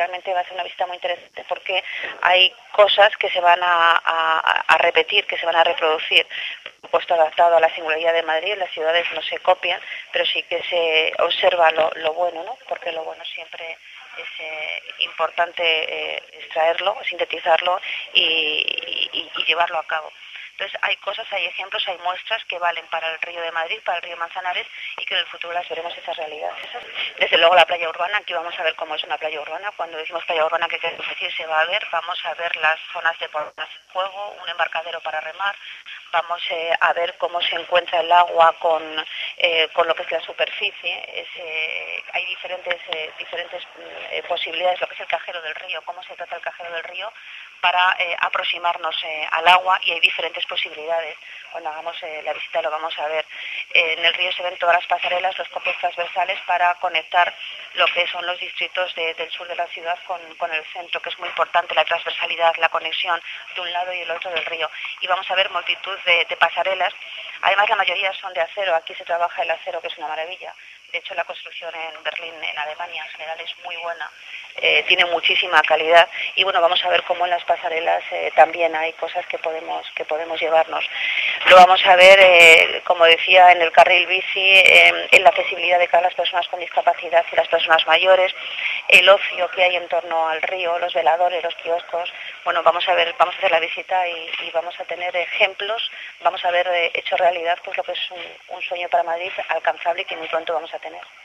realmente va a ser una visita muy interesante porque hay cosas que se van a repetir, que se van a reproducir. Por supuesto, adaptado a la singularidad de Madrid, las ciudades no se copian, pero sí que se observa lo bueno, ¿no? Porque lo bueno siempre es importante extraerlo, sintetizarlo y llevarlo a cabo. Entonces hay cosas, hay ejemplos, hay muestras que valen para el Río de Madrid, para el Río Manzanares y que en el futuro las veremos esas realidades. Desde luego la playa urbana, aquí vamos a ver cómo es una playa urbana. Cuando decimos playa urbana, ¿qué queremos decir? Se va a ver, vamos a ver las zonas de juego, un embarcadero para remar, vamos a ver cómo se encuentra el agua con lo que es la superficie. Hay diferentes posibilidades, lo que es el cajero del río, cómo se trata el cajero del río para aproximarnos al agua, y hay diferentes posibilidades. Cuando hagamos la visita lo vamos a ver. En el río se ven todas las pasarelas, los copios transversales para conectar lo que son los distritos del sur de la ciudad con el centro, que es muy importante la transversalidad, la conexión de un lado y el otro del río. Y vamos a ver multitud de pasarelas. Además, la mayoría son de acero. Aquí se trabaja el acero, que es una maravilla. De hecho, la construcción en Berlín, en Alemania, en general es muy buena. Tiene muchísima calidad. Y bueno, vamos a ver cómo en las pasarelas también hay cosas que podemos llevarnos. Lo vamos a ver, como decía, en el carril bici, en la accesibilidad de cada las personas con discapacidad y las personas mayores, el ocio que hay en torno al río, los veladores, los kioscos. Bueno, vamos a hacer la visita y vamos a tener ejemplos, vamos a ver hecho realidad pues lo que es un sueño para Madrid alcanzable y que muy pronto vamos a tener.